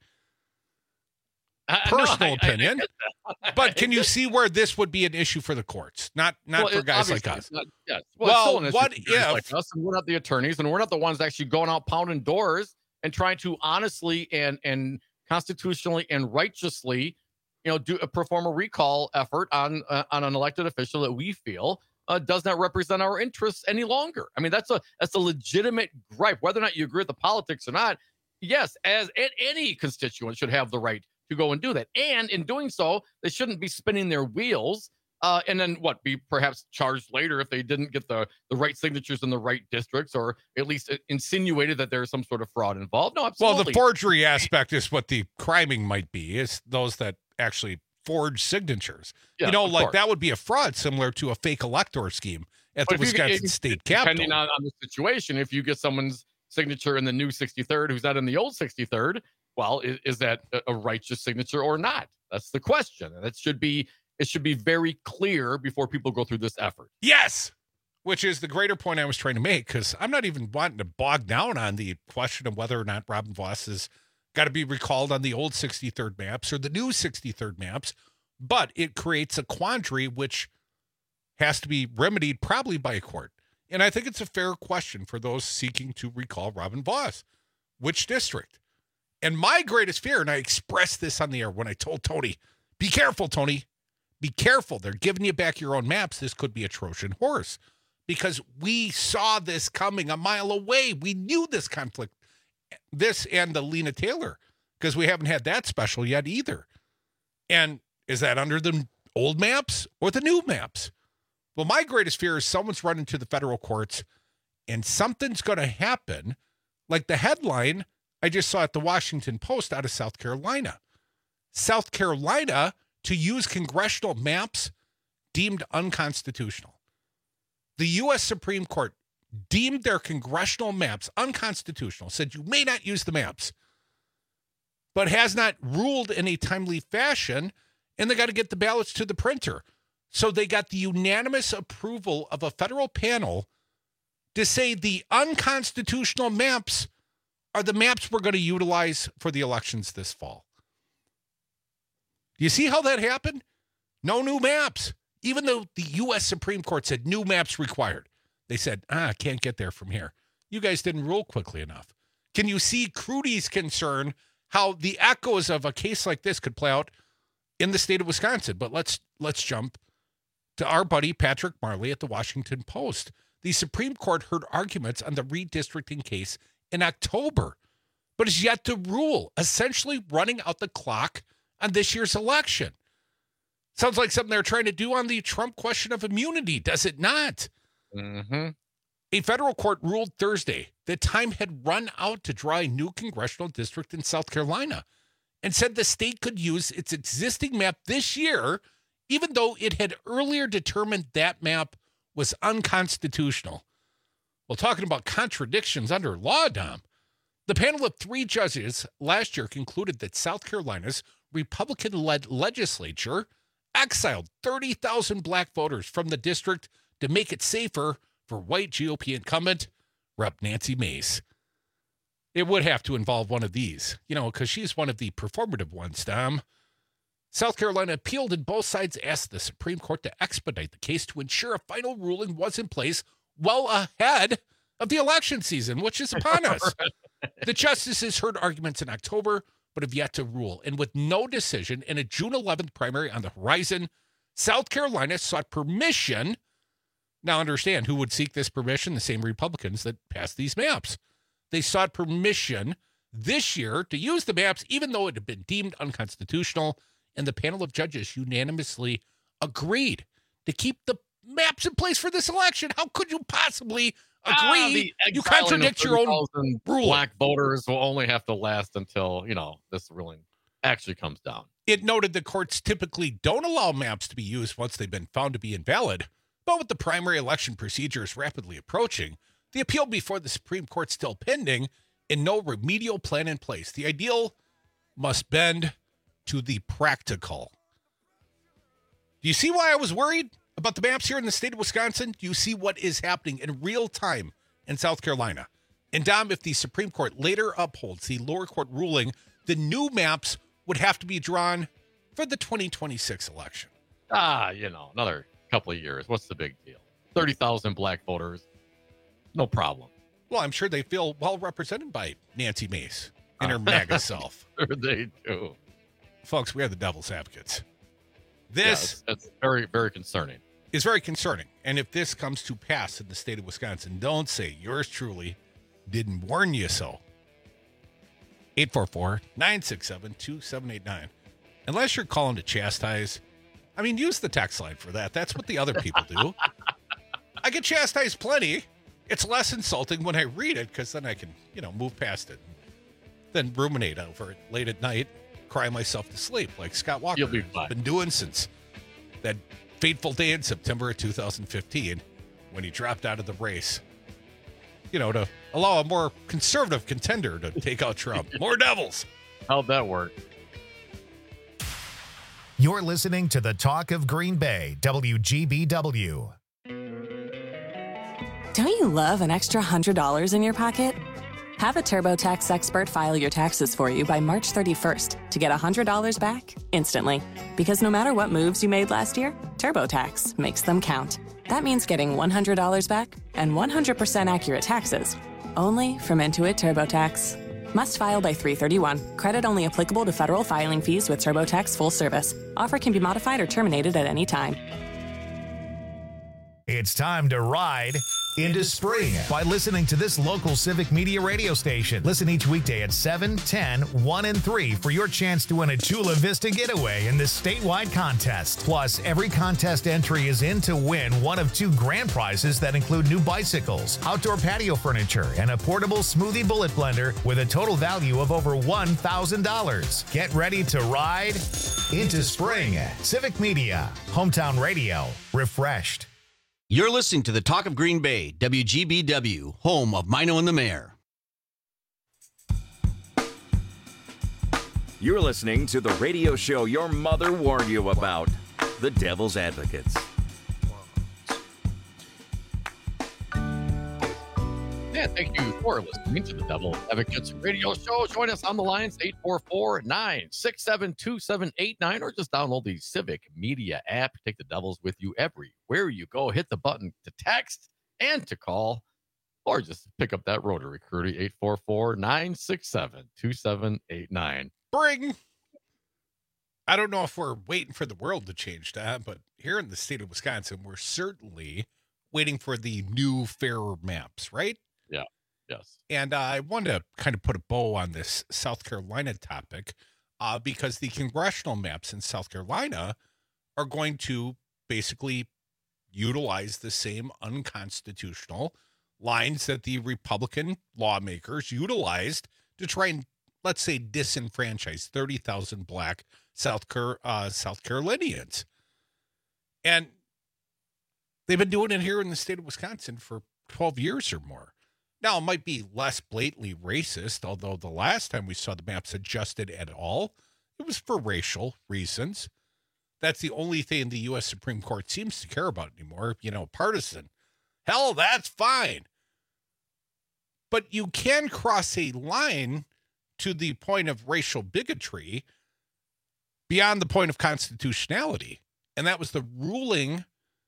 personal opinion. But can you see where this would be an issue for the courts, not for guys like us? Yes. Well, what if like us, and we're not the attorneys, and we're not the ones actually going out pounding doors and trying to honestly and constitutionally and righteously, perform a recall effort on an elected official that we feel does not represent our interests any longer? I mean, that's a legitimate gripe, whether or not you agree with the politics or not. Yes, as any constituent should have the right to go and do that. And in doing so, they shouldn't be spinning their wheels and then be perhaps charged later if they didn't get the right signatures in the right districts, or at least insinuated that there's some sort of fraud involved. No, absolutely. Well, the forgery aspect is what the criming might be, is those that actually forge signatures. Yeah, that would be a fraud similar to a fake elector scheme at the Wisconsin State Capitol. Depending on the situation, if you get someone's signature in the new 63rd who's not in the old 63rd, well, is that a righteous signature or not? That's the question. And it should be very clear before people go through this effort. Yes, which is the greater point I was trying to make, because I'm not even wanting to bog down on the question of whether or not Robin Vos has got to be recalled on the old 63rd maps or the new 63rd maps, but it creates a quandary which has to be remedied probably by a court. And I think it's a fair question for those seeking to recall Robin Vos. Which district? And my greatest fear, and I expressed this on the air when I told Tony, be careful, Tony. Be careful. They're giving you back your own maps. This could be a Trojan horse. Because we saw this coming a mile away. We knew this conflict, this and the Lena Taylor, because we haven't had that special yet either. And is that under the old maps or the new maps? Well, my greatest fear is someone's running to the federal courts and something's going to happen, like the headline I just saw at the Washington Post out of South Carolina. South Carolina to use congressional maps deemed unconstitutional. The U.S. Supreme Court deemed their congressional maps unconstitutional, said you may not use the maps, but has not ruled in a timely fashion, and they got to get the ballots to the printer. So they got the unanimous approval of a federal panel to say the unconstitutional maps are the maps we're going to utilize for the elections this fall. Do you see how that happened? No new maps. Even though the U.S. Supreme Court said new maps required, they said, can't get there from here. You guys didn't rule quickly enough. Can you see Crudy's concern, how the echoes of a case like this could play out in the state of Wisconsin? But let's jump to our buddy Patrick Marley at the Washington Post. The Supreme Court heard arguments on the redistricting case in October, but is yet to rule, essentially running out the clock on this year's election. Sounds like something they're trying to do on the Trump question of immunity, does it not? Mm-hmm. A federal court ruled Thursday that time had run out to draw a new congressional district in South Carolina and said the state could use its existing map this year, even though it had earlier determined that map was unconstitutional. Well, talking about contradictions under law, Dom, the panel of 3 judges last year concluded that South Carolina's Republican-led legislature exiled 30,000 black voters from the district to make it safer for white GOP incumbent Rep. Nancy Mace. It would have to involve one of these, because she's one of the performative ones, Dom. South Carolina appealed and both sides asked the Supreme Court to expedite the case to ensure a final ruling was in place well ahead of the election season, which is upon us. The justices heard arguments in October, but have yet to rule. And with no decision and a June 11th primary on the horizon, South Carolina sought permission. Now understand who would seek this permission? The same Republicans that passed these maps. They sought permission this year to use the maps, even though it had been deemed unconstitutional, and the panel of judges unanimously agreed to keep the maps in place for this election. How could you possibly agree? You contradict your own rule. Black voters will only have to last until, this ruling actually comes down. It noted the courts typically don't allow maps to be used once they've been found to be invalid, but with the primary election procedures rapidly approaching, the appeal before the Supreme Court still pending, and no remedial plan in place, the ideal must bend to the practical. Do you see why I was worried about the maps here in the state of Wisconsin? Do you see what is happening in real time in South Carolina? And Dom, if the Supreme Court later upholds the lower court ruling, the new maps would have to be drawn for the 2026 election. Another couple of years. What's the big deal? 30,000 black voters. No problem. Well, I'm sure they feel well represented by Nancy Mace and her MAGA self. Sure they do. Folks, we are the devil's advocates. That's very, very concerning. It's very concerning. And if this comes to pass in the state of Wisconsin, don't say yours truly didn't warn you so. 844-967-2789. Unless you're calling to chastise, use the text line for that. That's what the other people do. I get chastised plenty. It's less insulting when I read it, because then I can, move past it. Then ruminate over it late at night, cry myself to sleep like Scott Walker You'll be fine. has been doing since that fateful day in September of 2015 when he dropped out of the race, to allow a more conservative contender to take out Trump. More devils. How'd that work? You're listening to the Talk of Green Bay, WGBW. Don't you love an extra $100 in your pocket? Have a TurboTax expert file your taxes for you by March 31st to get $100 back instantly. Because no matter what moves you made last year, TurboTax makes them count. That means getting $100 back and 100% accurate taxes, only from Intuit TurboTax. Must file by 3/31. Credit only applicable to federal filing fees with TurboTax full service. Offer can be modified or terminated at any time. It's time to ride into spring by listening to this local Civic Media radio station. Listen each weekday at 7, 10, 1, and 3 for your chance to win a Chula Vista getaway in this statewide contest. Plus, every contest entry is in to win one of 2 grand prizes that include new bicycles, outdoor patio furniture, and a portable smoothie bullet blender with a total value of over $1,000. Get ready to ride into spring. Civic Media, hometown radio, refreshed. You're listening to the Talk of Green Bay, WGBW, home of Mino and the Mayor. You're listening to the radio show your mother warned you about, The Devil's Advocates. Yeah, thank you for listening to the Devil's Advocates radio show. Join us on the lines, 844-967-2789, or just download the Civic Media app. Take the Devils with you everywhere you go. Hit the button to text and to call, or just pick up that rotary recruiter, 844-967-2789. Bring. I don't know if we're waiting for the world to change that, but here in the state of Wisconsin, we're certainly waiting for the new fairer maps, right? Yeah. Yes. And I wanted to kind of put a bow on this South Carolina topic because the congressional maps in South Carolina are going to basically utilize the same unconstitutional lines that the Republican lawmakers utilized to try and, let's say, disenfranchise 30,000 black South Carolinians. And they've been doing it here in the state of Wisconsin for 12 years or more. Now, it might be less blatantly racist, although the last time we saw the maps adjusted at all, it was for racial reasons. That's the only thing the U.S. Supreme Court seems to care about anymore, partisan. Hell, that's fine. But you can cross a line to the point of racial bigotry beyond the point of constitutionality. And that was the ruling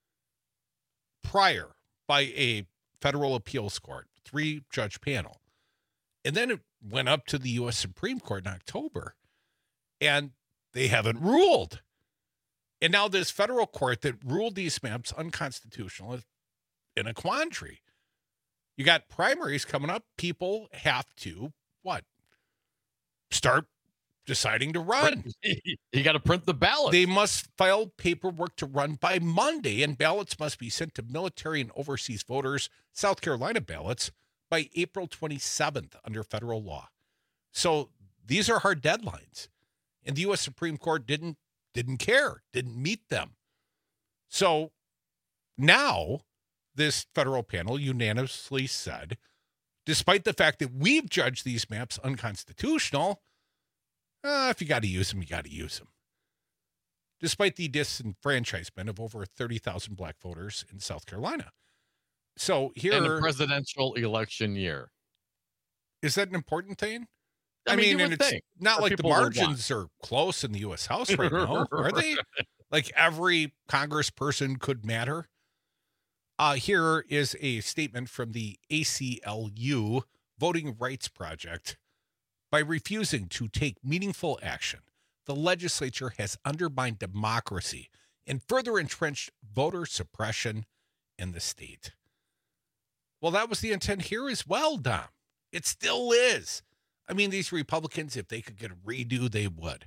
prior by a federal appeals court, 3-judge panel. And then it went up to the U.S. Supreme Court in October, and they haven't ruled. And now this federal court that ruled these maps unconstitutional is in a quandary. You got primaries coming up. People have to, start deciding to run. You got to print the ballot. They must file paperwork to run by Monday, and ballots must be sent to military and overseas voters, South Carolina ballots, by April 27th under federal law. So these are hard deadlines. And the U.S. Supreme Court didn't care, didn't meet them. So now this federal panel unanimously said, despite the fact that we've judged these maps unconstitutional, if you got to use them, you got to use them. Despite the disenfranchisement of over 30,000 black voters in South Carolina. So here, in a presidential election year, is that an important thing? I mean and it's not like the margins are close in the U.S. House right now, are they? Like every congressperson could matter. Here is a statement from the ACLU Voting Rights Project. By refusing to take meaningful action, the legislature has undermined democracy and further entrenched voter suppression in the state. Well, that was the intent here as well, Dom. It still is. I mean, these Republicans, if they could get a redo, they would.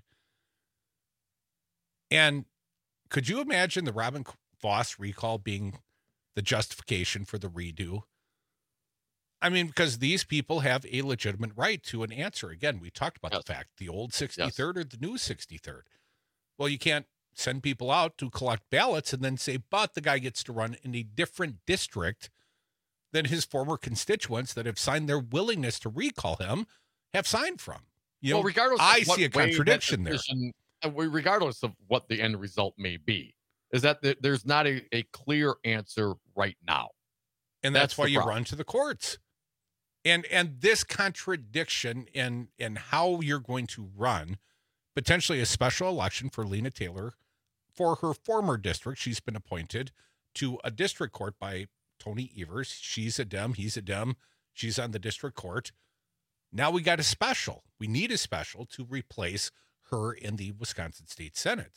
And could you imagine the Robin Vos recall being the justification for the redo? I mean, because these people have a legitimate right to an answer. Again, we talked about the fact, the old 63rd or the new 63rd. Well, you can't send people out to collect ballots and then say, but the guy gets to run in a different district than his former constituents that have signed their willingness to recall him have signed from. Regardless of I see a contradiction there. Regardless of what the end result may be, is that there's not a clear answer right now. And that's why you run to the courts. And this contradiction in how you're going to run potentially a special election for Lena Taylor for her former district. She's been appointed to a district court by Tony Evers. She's a Dem. He's a Dem. She's on the district court. Now we got a special. We need a special to replace her in the Wisconsin State Senate.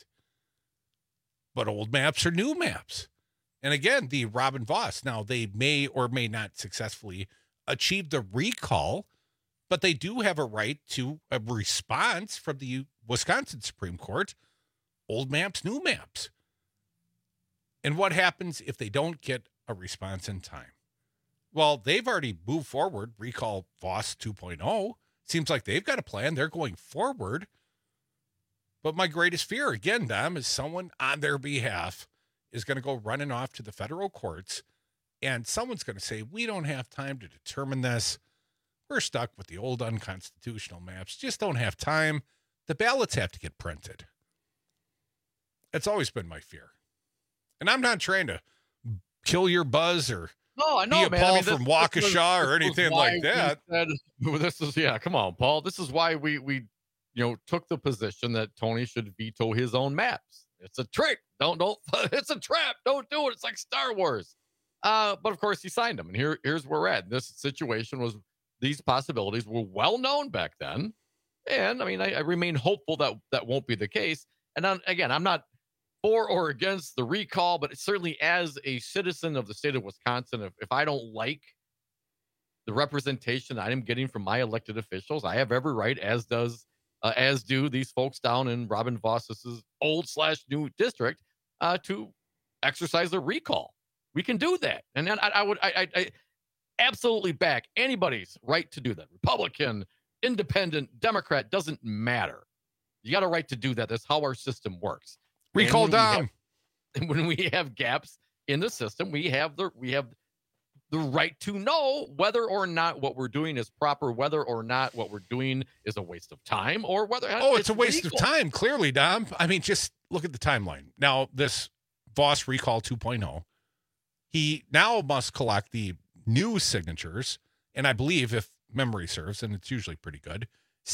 But old maps are new maps. And again, the Robin Vos, now they may or may not successfully achieve the recall, but they do have a right to a response from the Wisconsin Supreme Court. Old maps, new maps. And what happens if they don't get a response in time? Well, they've already moved forward, recall Vos 2.0. Seems like they've got a plan. They're going forward. But my greatest fear, again, Dom, is someone on their behalf is going to go running off to the federal courts, and someone's going to say, we don't have time to determine this. We're stuck with the old unconstitutional maps. Just don't have time. The ballots have to get printed. That's always been my fear. And I'm not trying to kill your buzz or no, I know, be a Paul from Waukesha or anything like that. Come on, Paul. This is why we took the position that Tony should veto his own maps. It's a trick. Don't. It's a trap. Don't do it. It's like Star Wars. But of course, he signed them, and here's where we're at. This situation was, these possibilities were well known back then, and I mean, I remain hopeful that won't be the case. And I'm not for or against the recall, but certainly as a citizen of the state of Wisconsin, if I don't like the representation I am getting from my elected officials, I have every right, as do these folks down in Robin Vos's old/new district, to exercise a recall. We can do that. And then I absolutely back anybody's right to do that. Republican, independent, Democrat, doesn't matter. You got a right to do that. That's how our system works. Recall down. And when we have gaps in the system, we have the right to know whether or not what we're doing is proper, whether or not what we're doing is a waste of time, or whether it's a waste of time. Clearly, Dom. I mean, just look at the timeline. Now, this Vos recall 2.0, he now must collect the new signatures, and I believe, if memory serves, and it's usually pretty good,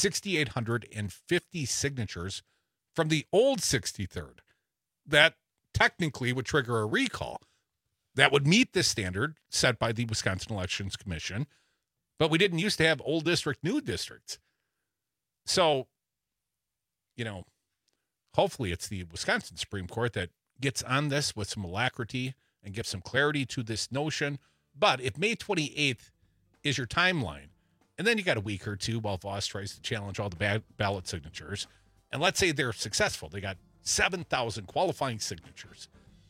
6,850 signatures from the old 63rd. That technically would trigger a recall. That would meet the standard set by the Wisconsin Elections Commission, but we didn't used to have old district, new districts. So, hopefully it's the Wisconsin Supreme Court that gets on this with some alacrity and gives some clarity to this notion. But if May 28th is your timeline, and then you got a week or two while Vos tries to challenge all the ballot signatures, and let's say they're successful, they got 7,000 qualifying signatures.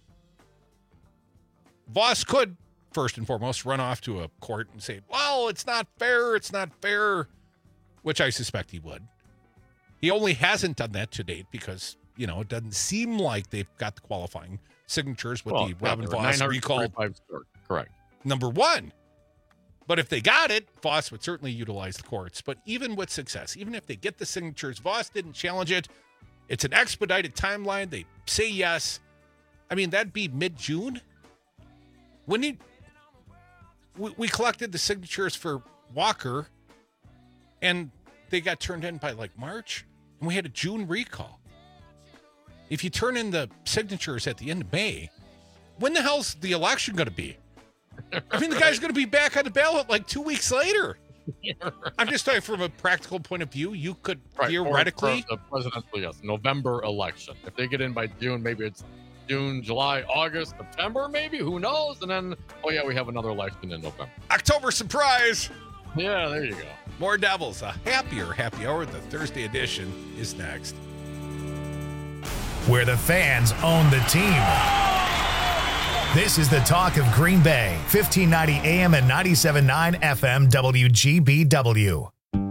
Vos could, first and foremost, run off to a court and say, well, it's not fair, which I suspect he would. He only hasn't done that to date because, it doesn't seem like they've got the qualifying signatures with the Robin Vos recall. Correct. Number one. But if they got it, Vos would certainly utilize the courts. But even with success, even if they get the signatures, Vos didn't challenge it. It's an expedited timeline. They say yes. I mean, that'd be mid-June. When we collected the signatures for Walker, and they got turned in by like March, and we had a June recall. If you turn in the signatures at the end of May, when the hell's the election going to be? I mean, the guy's going to be back on the ballot like 2 weeks later. I'm just talking from a practical point of view. You could theoretically... For the presidential, yes, November election. If they get in by June, maybe it's June, July, August, September, maybe. Who knows? And then, we have another election in November. October surprise! Yeah, there you go. More Devils. A happier happy hour. The Thursday edition is next. Where the fans own the team. This is the talk of Green Bay, 1590 AM and 97.9 FM WGBW.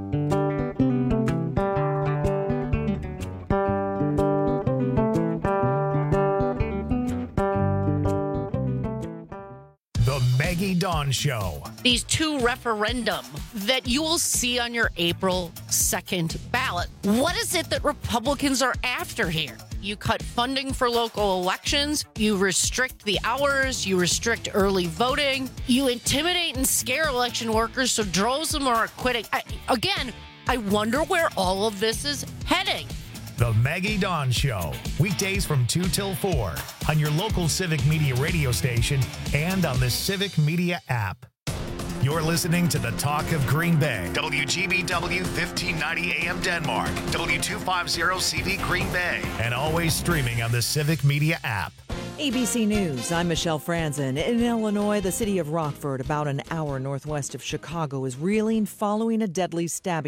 The Maggie Dawn Show. These two referendum that you will see on your April 2nd ballot. What is it that Republicans are after here? You cut funding for local elections. You restrict the hours. You restrict early voting. You intimidate and scare election workers so droves of them are quitting. I wonder where all of this is heading. The Maggie Dawn Show, weekdays from 2 till 4 on your local Civic Media radio station and on the Civic Media app. You're listening to the Talk of Green Bay, WGBW 1590 AM Denmark, W250CV Green Bay, and always streaming on the Civic Media app. ABC News, I'm Michelle Franzen. In Illinois, the city of Rockford, about an hour northwest of Chicago, is reeling following a deadly stabbing